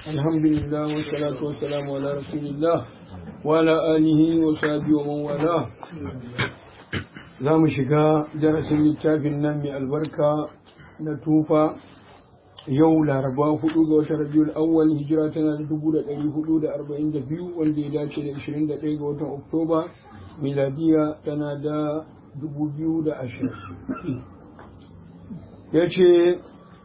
الحمد لله والصلاة والسلام على رسول الله وعلى آله وصحبه ومن والاه. za mu shiga darasin littafin nan mai albarka na tufa yau laraba 4 ga watan rabiul awwal hijira tana da 1442 wanda ya dace da 21 ga watan oktoba miladiya tana da 2020. ya ce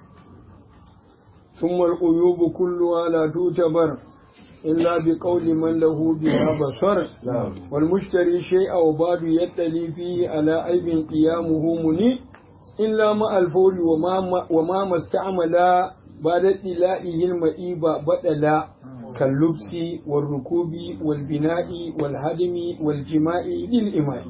ثم العيوب كلها لا تعتبر إلا بقول من له بها بصر والمشتري شيء أو بعد يتلي فيه على عيب قيامه مني إلا مع الفول وما استعمل بعد إلائه المئيب بدلا كاللبس والركوب والبناء والهدم والجماع للإمام.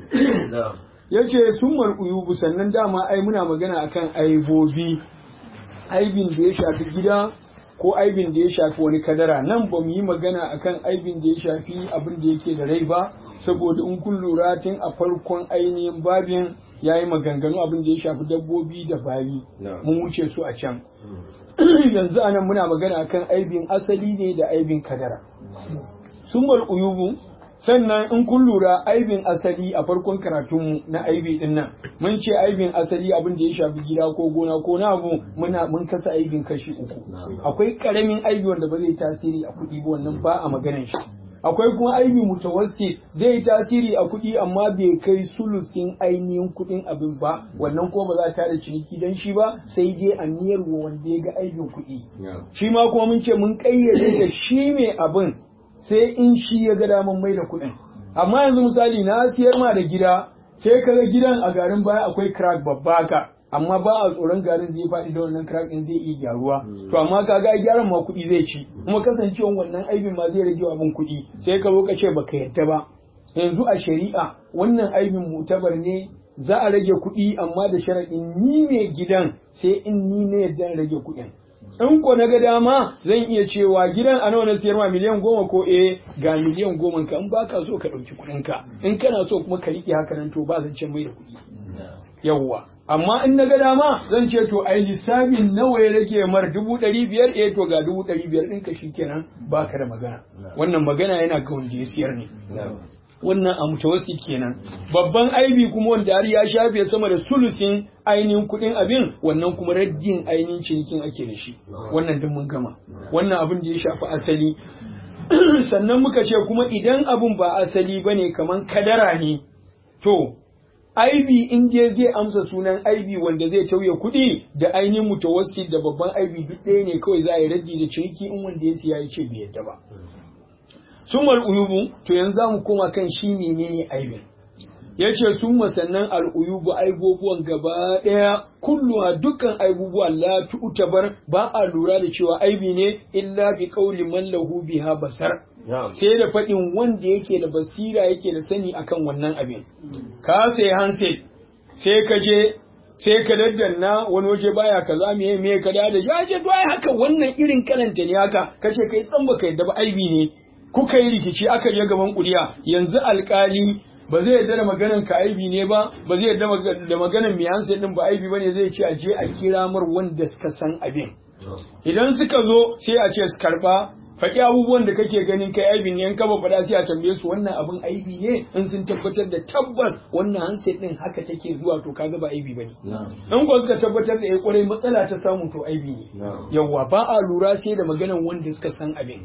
yace summar uyubu sannan dama ai muna magana akan aibobi, aibin da ya shafi gida ko aibin da ya shafi wani kadara. Nan ba mu yi magana akan aibin da ya shafi abin da yake da rai ba, saboda in kun lura tun a farkon ainihin babin ya yi maganganu abin da ya shafi dabbobi da bayi, mun wuce su a can. Yanzu anan muna magana akan aibin asali ne da aibin kadara. Sumbal uyubu, sannan in kun lura aibin asali a farkon karatunmu na aibi din nan mun ce aibin asali abin da ya shafi gida ko gona ko na abu mun kasa aibin kashi uku. Akwai karamin aibi wanda ba zai tasiri a kuɗi ba, wannan ba a maganar shi. Akwai kuma aibi mutawassit, zai tasiri a kuɗi amma bai kai sulusin ainihin kuɗin abin ba, wannan ko ba za ta da ciniki dan shi ba, sai dai a niyyar wanda ya ga aibin kuɗi. Shi ma kuma mun ce mun kayyade da shi mai abin sai in shi ya ga daman mai da kuɗin. Amma yanzu misali na siyar ma da gida, sai ka ga gidan a garin baya akwai crack babba ka, amma ba a tsoron garin zai faɗi da wannan crack din zai iya gyaruwa. To amma ka ga gyaran ma kuɗi zai ci, kuma kasancewan wannan aibin ma zai rage abin kuɗi, sai ka zo ka ce baka yadda ba. Yanzu a shari'a wannan aibin mutabar ne, za a rage kuɗi amma da sharaɗin ni mai gidan sai in ni ne yadda rage kuɗin. In ko na ga dama zan iya cewa gidan a nawa na siyar ma miliyan 10 ko ga miliyan 10 ka, in baka so ka ɗauki kuɗin ka, in kana so kuma ka riƙe haka nan to ba zan ce mai da kuɗi. Yawwa, amma in na ga dama zan ce to ai lissafin nawa ya rage mar 500, to ga 500 ɗinka shikenan baka da magana. Wannan magana yana ga wanda ya siyar ne. Wannan a mutawassit kenan. Babban aibi kuma wanda har ya shafe sama da sulusin ainihin kuɗin abin, wannan kuma raddin ainihin cinikin ake da shi. Wannan duk mun gama. Wannan abin da ya shafi asali. Sannan muka ce kuma idan abin ba asali bane kaman kadara ne, to aibi in je zai amsa sunan aibi wanda zai tauye kuɗi da ainihin mutawassit da babban aibi duk ɗaya ne, kawai za a yi raddi da ciniki in wanda ya siya ya ce bai yadda ba. Summal uyubu, to yanzu za mu koma kan shi menene aibin. Ya ce summa sannan al'uyubu aibobuwan gaba ɗaya kulluwa dukkan aibubuwa la tu'tabar, ba a lura da cewa aibi ne illa bi qauli man lahu biha basar. Sai da faɗin wanda yake da basira yake da sani akan wannan abin. Ka sai handset sai ka je sai ka daddanna wani waje baya kaza me ka da ya ce to ai haka wannan irin kalanta ne haka, kace kai tsan baka yadda ba aibi ne. Kuka yi rikici aka je gaban kuliya, yanzu alkali ba zai yarda da maganan ka aibi ne ba, ba zai yarda da maganan mai hansa din ba aibi bane, zai ce a je a kira mar wanda suka san abin. Idan suka zo sai a ce su karba, faɗi abubuwan da kake ganin kai aibi ne, in ka ba faɗa sai a tambaye su wannan abin aibi ne, in sun tabbatar da tabbas wannan hansa din haka take zuwa to kaga ba aibi bane. In ko suka tabbatar da kwarai matsala ta samu to aibi ne. Yawwa, ba a lura sai da maganan wanda suka san abin.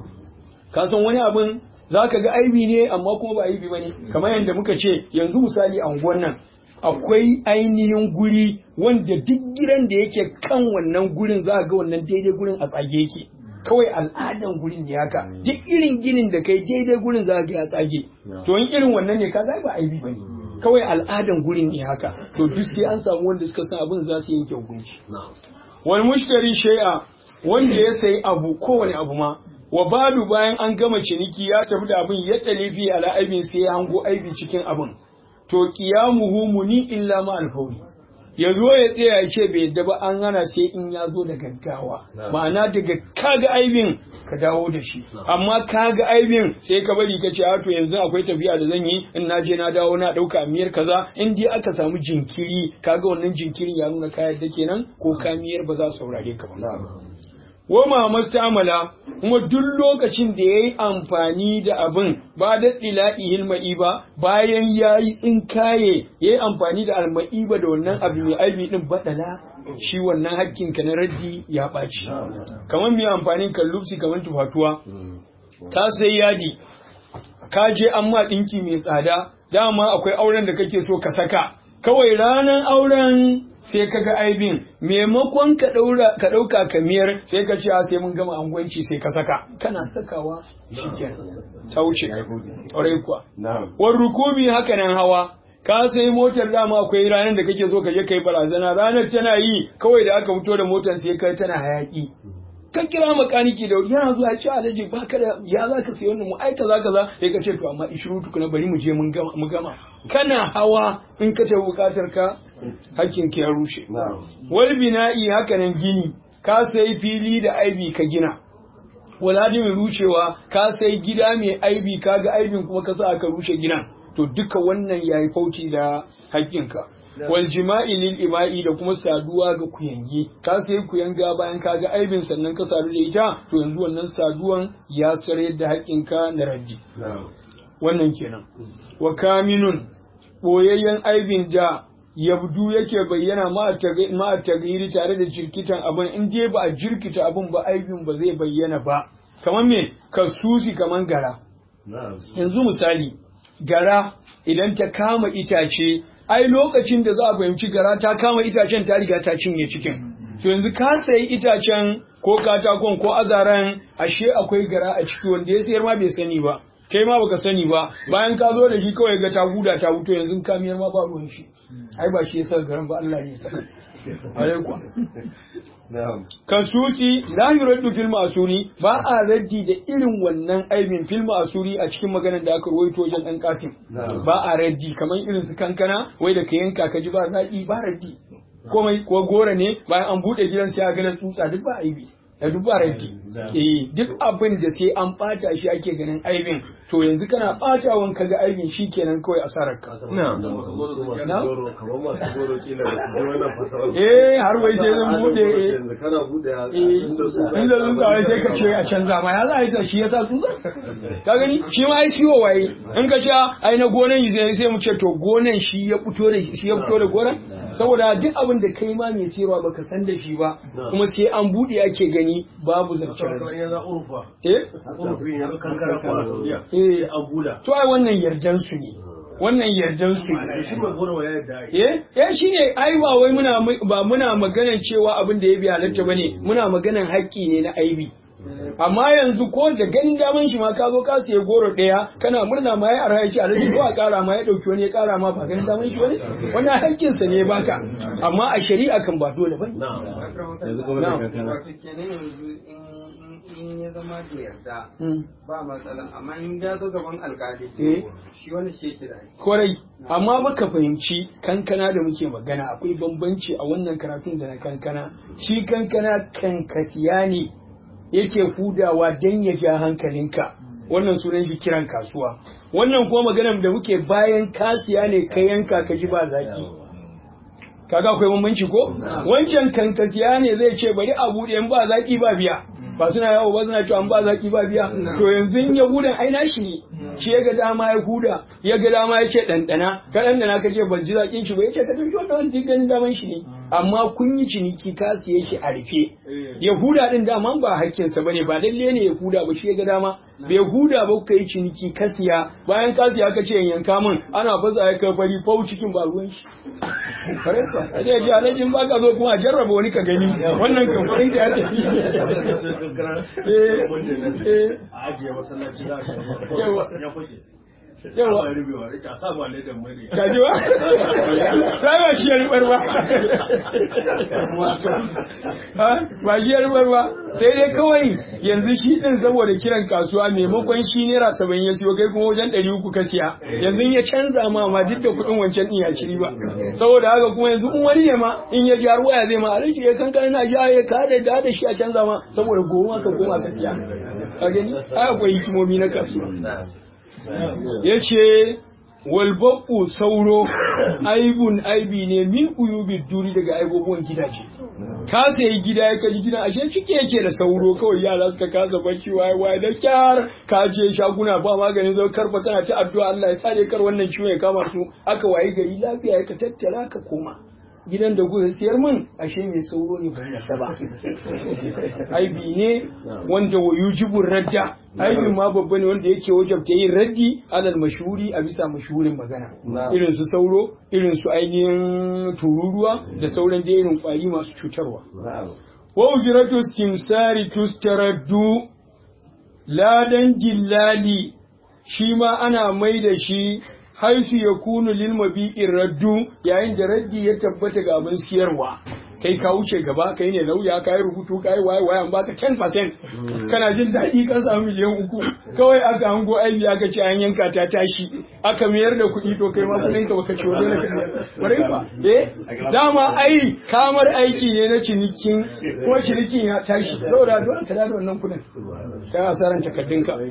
Ka san wani abin za ka ga aibi ne amma kuma ba aibi ba ne, kamar yadda muka ce yanzu misali a unguwan nan akwai ainihin guri wanda duk gidan da yake kan wannan gurin za ga wannan daidai gurin a tsage yake, kawai al'adan gurin ne haka, duk irin ginin da kai daidai gurin za ga ya tsage. To in irin wannan ne ka ba aibi ba ne, kawai al'adan gurin ne haka, to duk sai an samu wanda suka san abin za su yanke hukunci. Wal mushtari shay'a, wanda ya sayi abu kowane abu ma, wa badu bayan an gama ciniki ya tafi da abin ya ɗalifi ala aibin sai ya hango aibi cikin abin, to qiyamuhu muni illa ma alfauri, ya zo ya tsaya ya ce bai yadda ba, an hana sai in ya zo da gaggawa. Ma'ana daga kaga aibin ka dawo da shi, amma kaga aibin sai ka bari ka ce to yanzu akwai tafiya da zan yi, in na je na dawo na ɗauka miyar kaza, in dai aka samu jinkiri kaga wannan jinkirin ya nuna ka yadda kenan ko kamiyar ba za su saurare ka ba. wa ma mastamala kuma duk lokacin da yayi amfani da abin ba da dila'ihil ma'iba bayan yayi tsinkaye yayi amfani da alma'iba da wannan abu mai aibi din badala shi wannan hakkin ka na raddi ya baci kamar mai amfanin kallufsi kamar tufatuwa ka sai yadi ka je an ma dinki mai tsada dama akwai auren da kake so ka saka kawai ranar auren sai ka ga aibin maimakon ka ɗauka kamiyar sai ka ce sai mun gama angwanci sai ka saka kana sakawa shikenan ta wuce ƙwarai kuwa wani rukumi haka nan hawa ka sai motar dama akwai ranar da kake so ka je kai barazana ranar tana yi kawai da aka fito da motar sai ka tana hayaki ka kira makaniki da yana zuwa ci alaji baka da ya za ka sayi wannan mu ai kaza sai ka ce to amma ishiru tukuna bari mu je mu gama kana hawa in ka tafi bukatar ka hakkin ka ya rushe wal bina'i haka nan gini ka sai fili da aibi ka gina wala mai rushewa ka sai gida mai aibi kaga aibin kuma ka sa aka rushe gidan to duka wannan yayi fauci da hakkin ka wal jima'i lil ima'i da kuma saduwa ga kuyangi ka sai kuyanga bayan ka ga aibin sannan ka sadu da ita to yanzu wannan saduwan ya sare da haƙinka na raddi wannan kenan wa kaminun boyayyen aibin da yabdu yake bayyana ma tagiri tare da jirkitan abin in dai ba a jirkita abin ba aibin ba zai bayyana ba kamar me kasusi kamar gara yanzu misali gara idan ta kama itace ai lokacin da za a fahimci gara ta kama itacen ta riga ta cinye cikin to yanzu ka sayi itacen ko katakon ko azaran ashe akwai gara a ciki wanda ya sayar ma bai sani ba kai ma baka sani ba bayan ka zo da shi kawai ga ta huda ta huto yanzu kamiyar ma ba ruwan shi ai ba shi ya saka garan ba Allah ne ya saka alaikwa kasusi la yuraddu fil ma'suri ba a raddi da irin wannan aibin fil ma'suri a cikin maganar da aka rawaito wajen dan Qasim ba a raddi kamar irin su kankana wai da ka yanka ka ji ba zaki ba raddi komai ko gora ne bayan an bude gidan sai a ga tsutsa duk ba aibi da duk ba raddi duk abin da sai an bata shi ake ganin aibin to yanzu kana batawan kaga aibin shikenan kawai asarar ka har wai sai zan bude inda zan tsawai sai ka ce a canza ma ya za a yi shi yasa tsutsa ka gani shi ma ai siyo waye in ka sha ai na gonan sai mu ce to gonan shi ya fito da gonan saboda duk abin da kai ma mai siyarwa baka san da shi ba kuma sai an bude ake gani babu zancen to ai wannan yardan su ne shi ne ai ba wai muna maganan cewa abin da ya bi halatta bane muna maganan haƙƙi ne na aibi amma yanzu ko da ganin daman shi ma ka zo ka siya goro ɗaya kana murna ma ya arha shi alaji ko a ƙara ma ya ɗauki wani ya ƙara ma ba ganin daman shi wani wannan haƙƙin sa ne baka amma a shari'a kan ba dole ba yanzu kuma da kankana in ya zama da yarda ba matsala amma in ya zo gaban alƙali shi wani shi yake da kwarai amma baka fahimci kankana da muke magana akwai bambanci a wannan karatun da na kankana shi kankana kankasiya ne yake hudawa don ya ja hankalinka wannan sunan shi kiran kasuwa wannan kuma maganar da muke bayan kasiya ne ka yanka ka ji ba zaki kaga akwai bambanci ko wancan kankasiya ne zai ce bari a bude in ba zaki ba biya ba suna yawo ba suna cewa an ba zaki ba biya to yanzu ya hudan ai na shi ne shi ya ga dama ya huda ya ga dama ya ce dandana ka dandana ka ce ban ji zakin shi ba ya ce ka tafi wannan ganin daman shi ne amma kun yi ciniki ka siye shi a rufe yahuda din dama ba hakkinsa bane ba lalle ne yahuda ba shi ya ga dama bai yahuda ba kuka yi ciniki ka siya bayan ka siya ka ce yanka min ana fasa ya kai fari fau cikin ba ruwan shi kare ka da ji alajin ba ka zo kuma a jarraba wani ka gani wannan kamfanin da ya tafi a ajiye masallaci za a ya fage yawa kaji ba ba shi ya rubar ba ba shi ya rubar ba sai dai kawai yanzu shi din saboda kiran kasuwa maimakon shi naira 70 ya siyo kai kuma wajen 300 ka siya yanzu ya canza ma duk da kudin wancan din ya ci ba saboda haka kuma yanzu in wani ne ma in ya jar waya zai ma alaji ya kankana na ja ya kada da shi a canza ma saboda goma ka koma ka siya ka gani akwai hikimomi na kasuwa ya ce walbaɓu sauro aibun aibi ne min uyubi duri daga aibobuwan gidaje ka sayi gida ya kaji gidan ashe cike yake da sauro kawai yara suka kasa bacci waye da kyar ka je shaguna ba maganin zo karba kana ta addu'a Allah ya sare kar wannan ciwo ya kama su aka waye gari lafiya ka tattara ka koma gidan da gudu siyar min ashe mai sauro ne ban da ba aibi ne wanda yujibur radda aibin ma babba ne wanda yake wajabta yin raddi alal mashhuri a bisa mashhurin magana irin su sauro irin su ainihin tururuwa da sauran da irin kwari masu cutarwa wa ujratu istimsari tustaraddu ladan jillali shi ma ana mai da shi haisu ya kunu lil mabi'in raddu yayin da raddi ya tabbata ga abin siyarwa kai ka wuce gaba kai ne lauya ka yi rubutu ka yi waye an baka 10% kana jin daɗi ka samu miliyan 3 kawai aka hango aibi aka ce an yanka ta tashi aka mayar da kuɗi to kai ma kuɗin ka baka ci wa dole ka biyar ba dama ai kamar aiki ne na cinikin ko cinikin ya tashi saboda dole ka da wannan kuɗin ka asaran takardun ka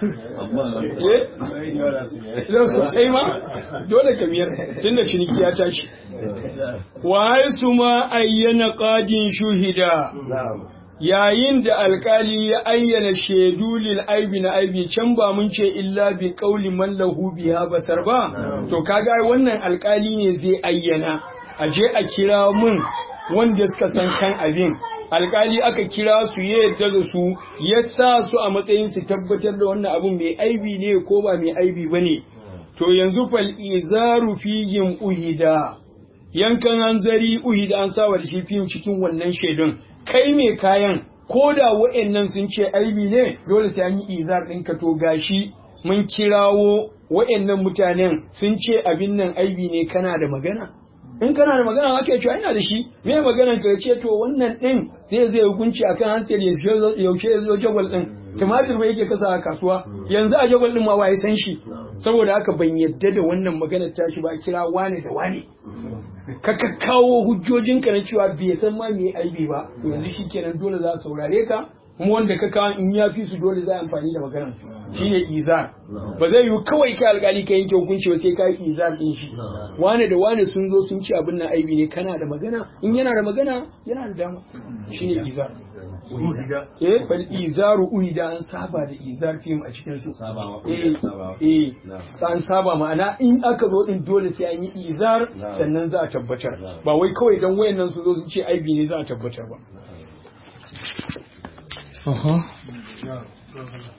sosai ma dole ka biyar tunda ciniki ya tashi wa haisu ma ayyana qadin shuhida yayin da alkali ya ayyana shaidu lil aibi na aibi can ba mun ce illa bi qauli man lahu biha basar ba to kaga wannan alkali ne zai ayyana aje a kira mun wanda suka san kan abin alkali aka kira su ya yadda da su ya sa su a matsayin su tabbatar da wannan abin mai aibi ne ko ba mai aibi bane to yanzu fal izaru fihim uhida yankan hanzari uhida an sawa da shi fihim cikin wannan shaidun kai mai kayan ko da wa'annan sun ce aibi ne dole sai an yi izar ɗinka to gashi mun kirawo wa'annan mutanen sun ce abin nan aibi ne kana da magana in kana da magana ake cewa ina da shi me maganar ka ce to wannan din zai hukunci akan hankali yaushe ya zo jagwal din tumatir bai yake kasa a kasuwa yanzu a jagwal din ma waye san shi saboda haka ban yadda da wannan maganar tashi ba kira wane da wane ka kawo hujjojinka na cewa bai san ma me aibi ba yanzu shikenan dole za su saurare ka kuma wanda ka kawo in ya fi su dole za a amfani da maganar shine izar ba zai yi kawai kai alkali ka yanke hukunci ba sai ka yi izar din shi wane da wane sun zo sun ci abin nan aibi ne kana da magana in yana da magana yana da dama shine izar fal izaru uhida an saba da izar fim a cikin su an saba ma'ana in aka zo din dole sai an yi izar sannan za a tabbatar ba wai kawai dan wayannan su zo sun ce aibi ne za a tabbatar ba